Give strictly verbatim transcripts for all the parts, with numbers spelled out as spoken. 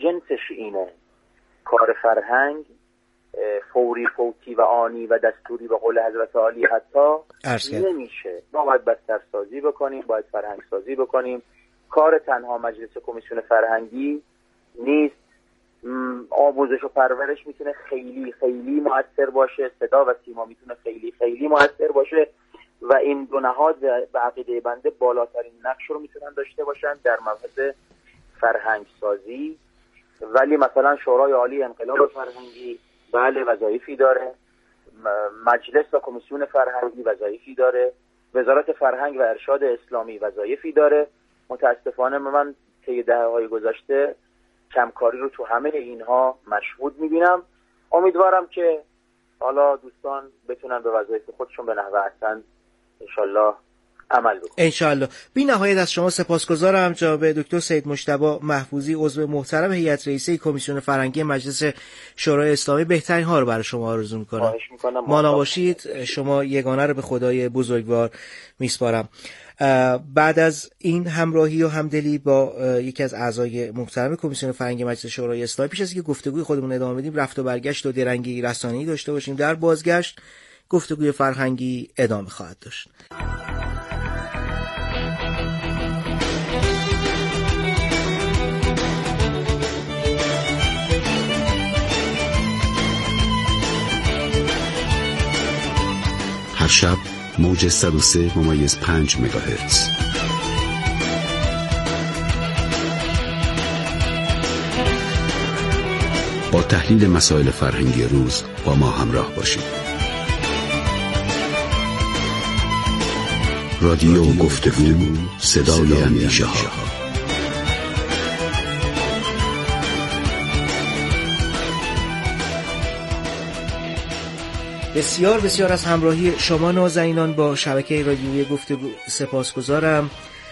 جنسش اینه. کار فرهنگ فوری، فوتی و آنی و دستوری به قول حضرت عالی حتی نمیشه. ما باید بسترسازی بکنیم، باید فرهنگ سازی بکنیم. کار تنها مجلس کمیسیون فرهنگی نیست. آموزش و پرورش میتونه خیلی خیلی مؤثر باشه، صدا و سیما میتونه خیلی خیلی مؤثر باشه و این دو نهاد به عقیده بنده بالاترین نقش رو میتونن داشته باشن در مبحث فرهنگ سازی. ولی مثلا شورای عالی انقلاب فرهنگی بله وظایفی داره، مجلس و کمیسیون فرهنگی وظایفی داره، وزارت فرهنگ و ارشاد اسلامی وظایفی داره. متاسفانه من طی دهه‌های گذشته کمکاری رو تو همه اینها مشهود میبینم. امیدوارم که حالا دوستان بتونن به وظایف خودشون به نحو احسن انشالله عمل بکنن. انشالله. بی نهایت از شما سپاسگزارم جناب دکتر سید مجتبی محفوظی، عضو محترم هیئت رئیسه کمیسیون فرهنگی مجلس شورای اسلامی. بهترین ها رو برای شما آرزو میکنم. خواهش میکنم. مانا باشید. شما یگانه رو به خدای بزرگوار میسپارم. بعد از این همراهی و همدلی با یکی از اعضای محترم کمیسیون فرهنگی مجلس شورای اسلامی، پیش از اینکه گفتگوی خودمون ادامه بدیم رفت و برگشت و درنگی رسانه‌ای داشته باشیم. در بازگشت گفتگوی فرهنگی ادامه خواهد داشت. هر شب موج صد و سه ممیز پنج مگاهرتز. با تحلیل مسائل فرهنگی روز با ما همراه باشید. رادیو گفتگو، صدای اندیشه ها. بسیار بسیار از همراهی شما نازنینان با شبکه رادیویی گفتگو سپاسگزارم.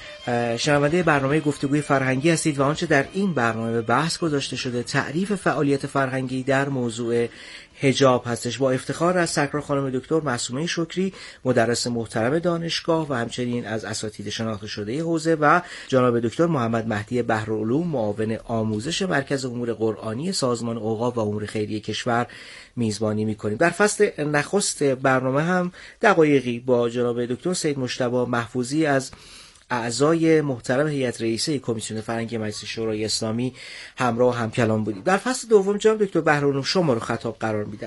شنونده برنامه گفتگوی فرهنگی هستید و آنچه در این برنامه به بحث گذاشته شده تعریف فعالیت فرهنگی در موضوع حجاب هستش. با افتخار از سرکار خانم دکتر معصومه شکری، مدرس محترم دانشگاه و همچنین از اساتید شناخته شده حوزه، و جناب دکتر محمد مهدی بحرالعلوم، معاون آموزش مرکز امور قرآنی سازمان اوقاف و امور خیریه کشور میزبانی میکنیم. در فصل نخست برنامه هم دقایقی با جناب دکتر سید مجتبی محفوظی از اعضای محترم هیئت رئیسه کمیسیون فرهنگی مجلس شورای اسلامی همراه هم کلام بودیم. در فصل دوم جناب دکتر بحرالعلوم شما رو خطاب قرار میدم.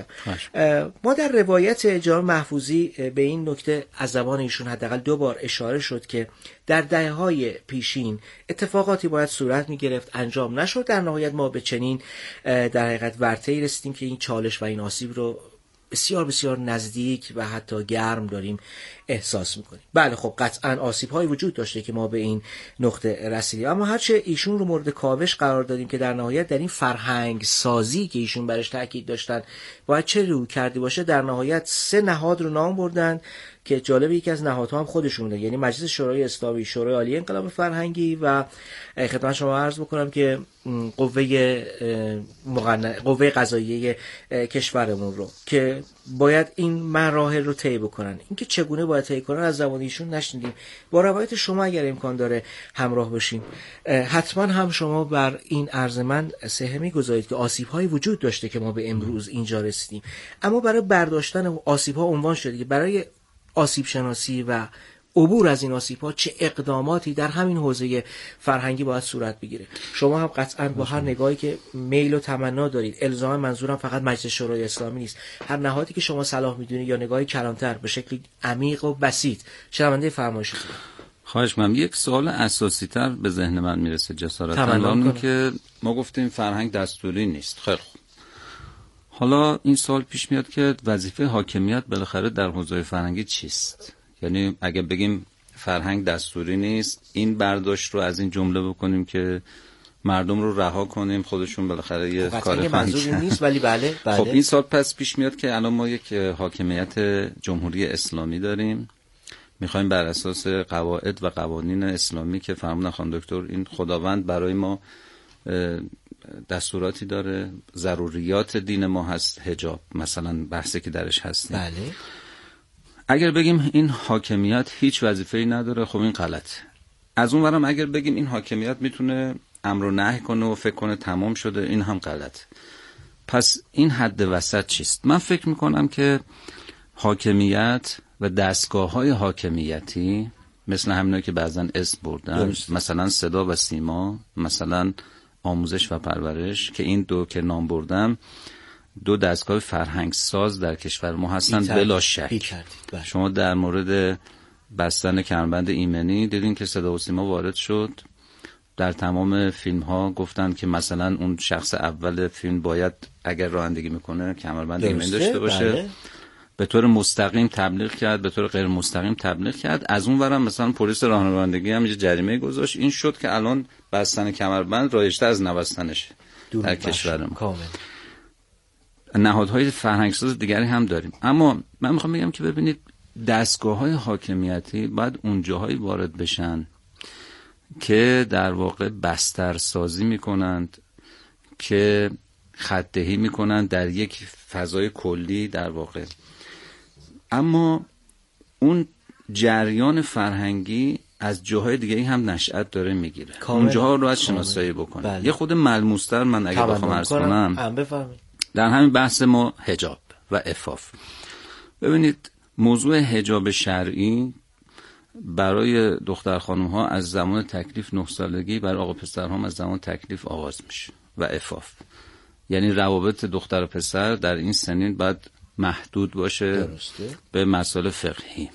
ما در روایت جناب محفوظی به این نکته از زبان ایشون حداقل دو بار اشاره شد که در دهه‌های پیشین اتفاقاتی باید صورت میگرفت، انجام نشد. در نهایت ما به چنین در حقیقت ورطه‌ای رسیدیم که این چالش و این آسیب رو بسیار بسیار نزدیک و حتی گرم داریم احساس میکنیم. بله خب قطعا آسیب های وجود داشته که ما به این نقطه رسیدیم، اما هرچه ایشون رو مورد کاوش قرار دادیم که در نهایت در این فرهنگ سازی که ایشون برش تاکید داشتن باید چه روی کردی باشه، در نهایت سه نهاد رو نام بردن که جالب یکی از نهادها هم خودشونه، یعنی مجلس شورای اسلامی، شورای عالی انقلاب فرهنگی و خدمت شما عرض بکنم که قوه مقننه قوه قضاییه کشورمون رو که باید این مراحل رو طی بکنن. اینکه چگونه باید طی کنن از زبان ایشون نشنیدیم. با روایت شما اگر امکان داره همراه باشیم، حتما هم شما بر این عرض من سهمی گذارید که آسیب‌های وجود داشته که ما به امروز اینجا رسیدیم، اما برای برداشتن آسیب‌ها عنوان شده که برای آسیب شناسی و عبور از این آسیب‌ها چه اقداماتی در همین حوزه فرهنگی باید صورت بگیره. شما هم قطعاً با هر نگاهی که میل و تمنا دارید، الزاما منظورم فقط مجلس شورای اسلامی نیست، هر نهادی که شما صلاح می‌دونید یا نگاهی کلانتر به شکل عمیق و بسیط، شنونده فرمایشتون. خواهش می‌کنم. یک سوال اساسی‌تر به ذهن من میرسه جسارتاً، اون که ما گفتیم فرهنگ دستوری نیست. خیلی خوب. حالا این سوال پیش میاد که وظیفه حاکمیت بالاخره در حوزه فرهنگی چیست؟ یعنی اگه بگیم فرهنگ دستوری نیست، این برداشت رو از این جمله بکنیم که مردم رو رها کنیم خودشون بالاخره یه کار فرهنگی نیست، ولی بله بله. خب این سوال پس پیش میاد که الان ما یک حاکمیت جمهوری اسلامی داریم، میخوایم بر اساس قواعد و قوانین اسلامی که فرمودن خانم دکتر، این خداوند برای ما دستوراتی داره، ضروریات دین ما هست، حجاب مثلا بحثی که درش هستیم. بله. اگر بگیم این حاکمیت هیچ وظیفه‌ای نداره، خب این غلطه. از اون ورم اگر بگیم این حاکمیت میتونه امر و نهی کنه و فکر کنه تمام شده، این هم غلط. پس این حد وسط چیست؟ من فکر میکنم که حاکمیت و دستگاه‌های حاکمیتی مثل همینایی که بعضن اسم بردن، مثلا صدا و سیما، مثلا آموزش و پرورش، که این دو که نام بردم دو دستگاه فرهنگ ساز در کشور ما هستن بلا شک. شما در مورد بستن کمربند ایمنی دیدین که صدا و سیما وارد شد، در تمام فیلم ها گفتن که مثلا اون شخص اول فیلم باید اگر رانندگی میکنه کمربند ایمنی داشته باشه. بله. به طور مستقیم تبلیغ کرد، به طور غیر مستقیم تبلیغ کرد. از اون ورم مثلا پلیس راهنمایی هم یه جریمه گذاشت. این شد که الان بستن کمربند رایج‌تر از نبستنش در کشور ما. کامل. نهادهای فرهنگساز دیگری هم داریم. اما من میخوام بگم که ببینید دستگاه‌های حاکمیتی باید اون جاهایی وارد بشن که در واقع بسترسازی میکنند، که خط‌دهی میکنند در یک فضای کلی در واقع. اما اون جریان فرهنگی از جاهای دیگه هم نشأت داره میگیره، اونجاها رو باید شناسایی بکنه. بله. یه خود ملموستر من اگه بخوام عرض کنم در همین بحث ما حجاب و عفاف. ببینید موضوع حجاب شرعی برای دختر خانم ها از زمان تکلیف نه سالگی، برای آقا پسر هم از زمان تکلیف آغاز میشه. و عفاف یعنی روابط دختر و پسر در این سنین باید محدود باشه. درسته. به مسائل فقهی.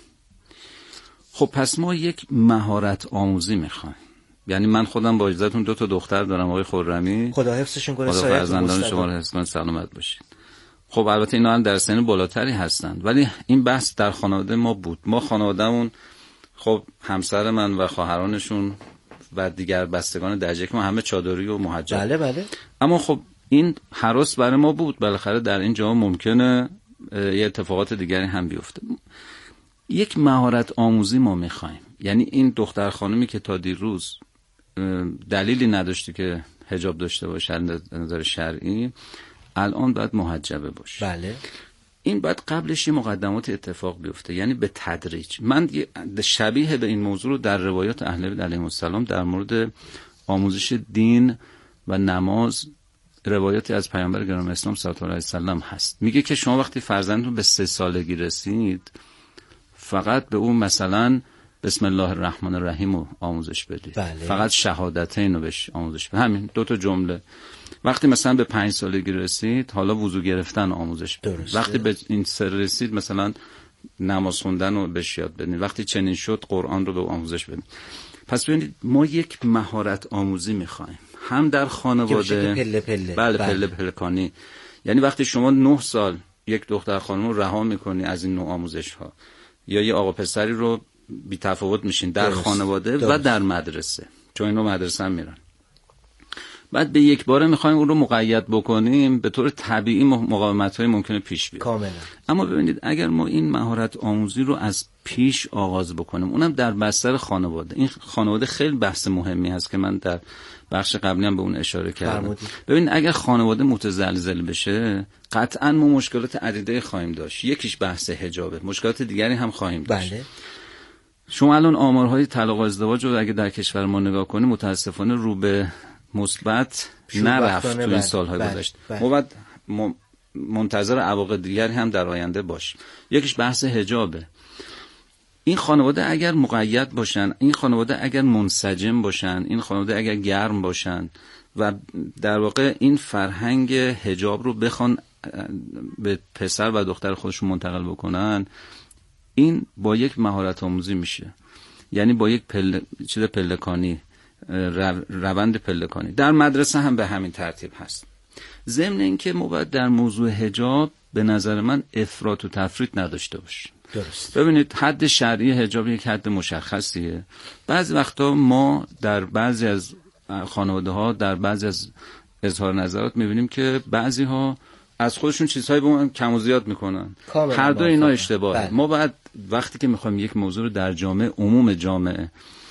خب پس ما یک مهارت آموزی میخوایم. یعنی من خودم با اجازهتون دو تا دختر دارم، آقای خرمی، خدا حفظشون کنه، خدا فرزندان شما رو حفظ کنه، سلامت باشید. خب البته اینا هم در سن بالاتری هستند، ولی این بحث در خانواده ما بود. ما خانوادهمون خب همسر من و خواهرانشون و دیگر بستگان درجه که ما همه چادری و محجب. بله بله. اما خب این هراس برای ما بود، بالاخره در این جا ممکنه یه اتفاقات دیگری هم بیفته. یک مهارت آموزی ما میخوایم. یعنی این دختر خانمی که تا دیروز دلیلی نداشته که حجاب داشته باشه از نظر شرعی، الان باید محجبه باشه. بله. این باید قبلش یه مقدمات اتفاق بیفته، یعنی به تدریج. من شبیه به این موضوع رو در روایات اهل بیت علیهم السلام در مورد آموزش دین و نماز روایاتی از پیامبر گرامی اسلام صلی الله علیه و سلم هست. میگه که شما وقتی فرزندتون به سه سالگی رسید فقط به اون مثلا بسم الله الرحمن الرحیم رو آموزش بدید. بله. فقط شهادتین رو بهش آموزش بدید. همین دو تا جمله. وقتی مثلا به پنج سالگی رسید حالا وضو گرفتن آموزش بدید. وقتی به این سر رسید مثلا نماز خوندن رو بهش یاد بدید. وقتی چنین شد قرآن رو به آموزش بدید. پس ببینید ما یک مهارت آموزی میخوایم، هم در خانواده پله پله. بله پله پلکانی. یعنی وقتی شما نه سال یک دختر خانم رو رها میکنی از این نوع آموزش ها، یا یه آقا پسری رو بی تفاوت میشین در درست. خانواده درست. و در مدرسه، چون اینو مدرسه هم میرن، بعد به یک باره میخوایم اون رو مقید بکنیم، به طور طبیعی مقاومت‌های ممکنه پیش بیاد. کاملا. اما ببینید اگر ما این مهارت آموزی رو از پیش آغاز بکنیم، اونم در بستر خانواده، این خانواده خیلی بحث مهمی هست که من در بخش قبلی هم به اون اشاره کردم. ببین اگر خانواده متزلزل بشه قطعاً ما مشکلات عدیده خواهیم داشت. یکیش بحث حجابه، مشکلات دیگری هم خواهیم داشت. بله. شما الان آمارهای طلاق و ازدواج رو اگه در کشور ما نگاه کنیم متاسفانه رو به مثبت نرفت تو این سالهای گذشته. ما باید منتظر عواقب دیگری هم در آینده باش. یکیش بحث حجابه. این خانواده اگر مقید باشن، این خانواده اگر منسجم باشن، این خانواده اگر گرم باشن و در واقع این فرهنگ حجاب رو بخوان به پسر و دختر خودشون منتقل بکنن، این با یک مهارت آموزی میشه. یعنی با یک پله چیز پلکانی، روند پلکانی. در مدرسه هم به همین ترتیب هست. ضمن اینکه ما باید در موضوع حجاب به نظر من افراط و تفریط نداشته باشیم. درست. ببینید حد شرعی حجاب یک حد مشخصیه. بعضی وقتا ما در بعضی از خانواده ها در بعضی از اظهار نظرات میبینیم که بعضی ها از خودشون چیزهای به ما کم و زیاد میکنن. هر دو اینا اشتباهه. ما باید وقتی که میخوایم یک موضوع رو در جامعه عموم جامعه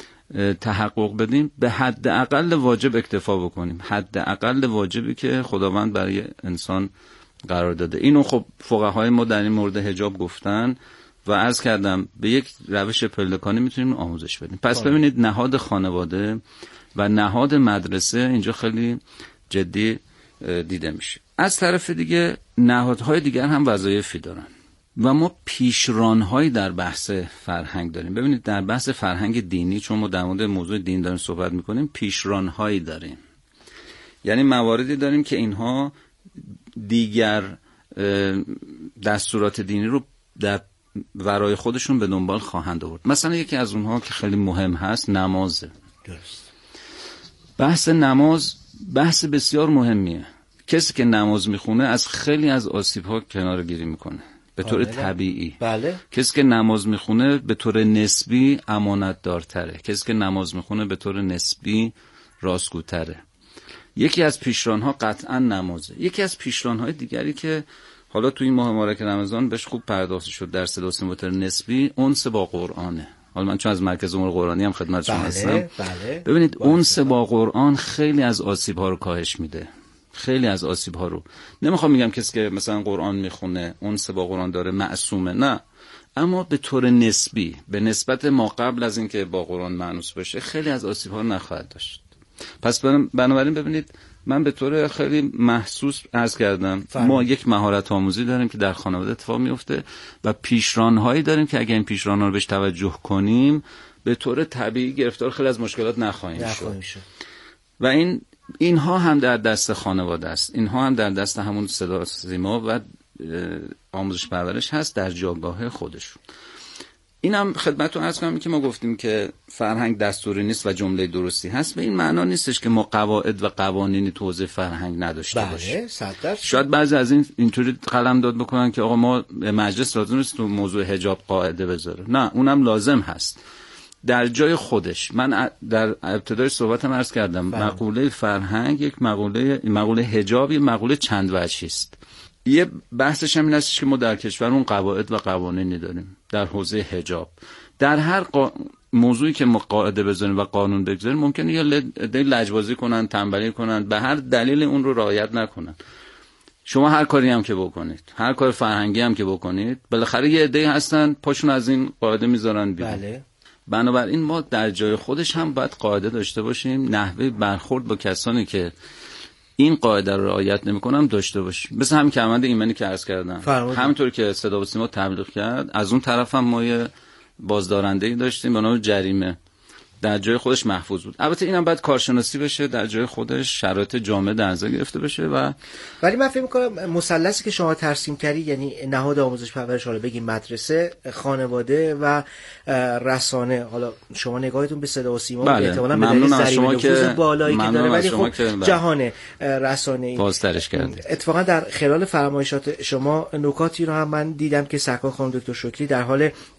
تحقق بدیم به حد اقل واجب اکتفا بکنیم. حد اقل واجبی که خداوند برای انسان قرار داده. اینو خب فقهای ما در این مورد حجاب گفتن و عرض کردم به یک روش پلکانی میتونیم آموزش بدیم. پس ببینید نهاد خانواده و نهاد مدرسه اینجا خیلی جدی دیده میشه. از طرف دیگه نهادهای دیگر هم وظایفی دارن و ما پیشرانهایی در بحث فرهنگ داریم. ببینید در بحث فرهنگ دینی، چون ما در مورد موضوع دین داریم صحبت میکنیم، پیشرانهایی داریم، یعنی مواردی داریم که اینها دیگر دستورات دینی رو در ورای خودشون به دنبال خواهند آورد. مثلا یکی از اونها که خیلی مهم هست نمازه. درست. بحث نماز بحث بسیار مهمیه. کسی که نماز میخونه از خیلی از آسیب‌ها کناره گیری میکنه به طور بله. طبیعی. بله. کسی که نماز میخونه به طور نسبی امانت دارتره. کسی که نماز میخونه به طور نسبی راستگوتره. یکی از پیشرانها قطعا نمازه. یکی از پیشرانهای دیگری که حالا تو این ماه مبارک رمضان بهش خوب پرداخته شد در صدا و سیما نسبی، انس با قرآنه. حالا من چون از مرکز امور قرآنی هم خدمت شما هستم. بله، بله. ببینید انس با قرآن خیلی از آسیب‌ها رو کاهش میده. خیلی از آسیب‌ها رو. نمیخوام میگم کسی که مثلا قرآن میخونه انس با قرآن داره معصومه، نه، اما به طور نسبی به نسبت ما قبل از اینکه با قرآن مانوس بشه خیلی از آسیب‌ها رو نخواهد داشت. پس بنابراین ببینید من به طور خیلی محسوس عرض کردم فهم. ما یک مهارت آموزی داریم که در خانواده اتفاق میفته و پیشرانهایی داریم که اگه این پیشرانها رو بهش توجه کنیم به طور طبیعی گرفتار خیلی از مشکلات نخواهیم شد. و این اینها هم در دست خانواده است، اینها هم در دست همون صدا سیما و آموزش پرورش هست در جایگاه خودشون. اینم خدمتتون عرض کنم که ما گفتیم که فرهنگ دستوری نیست و جمله درستی هست، به این معنا نیستش که ما قواعد و قوانینی تو حوزه فرهنگ نداشته باشیم. بله، صد درصد. شاید بعضی از این اینطوری قلمداد بکنن که آقا ما مجلس لازم نیست تو موضوع حجاب قاعده بذاره. نه، اونم لازم هست در جای خودش. من در ابتدای صحبتم عرض کردم فهم. مقوله فرهنگ یک مقوله مقوله حجاب، یک مقوله چند وجهی است. یه بحثش هم این هستش که ما در کشورمون قواعد و قوانینی داریم در حوزه حجاب. در هر قا... موضوعی که ما قاعده بذاریم و قانون بگذاریم ممکنه یه عده لجبازی کنن، تنبلی کنن، به هر دلیل اون رو رعایت نکنن. شما هر کاری هم که بکنید، هر کار فرهنگی هم که بکنید، بالاخره یه عده هستن پاشون از این قاعده میذارن بیرون. بله. بنابراین ما در جای خودش هم باید قاعده داشته باشیم، نحوه برخورد با کسانی که این قاعده رو رعایت نمی‌کنم داشته باشیم. مثل همین کارمند ایمنی که عرض کردم، همونطور که صدا و سیما تبلیغ کرد، از اون طرف هم ما یه بازدارنده‌ای داشتیم به نام جریمه، در جای خودش محفوظ بود. البته اینم باید کارشناسی بشه، در جای خودش شرایط جامعه در نظر گرفته بشه. و ولی من فکر می‌کنم مثلثی که شما ترسیم کردی، یعنی نهاد آموزش پرورش، حالا بگیم مدرسه، خانواده و رسانه، حالا شما نگاهتون به صدا و سیما بله. احتمالاً به دلیل ضریب نفوذ بالایی که داره، ولی خب که جهان رسانه‌ای بازترش کرد. اتفاقا در خلال فرمایشات شما نکاتی رو هم من دیدم که سرکار خانم دکتر شکری در حال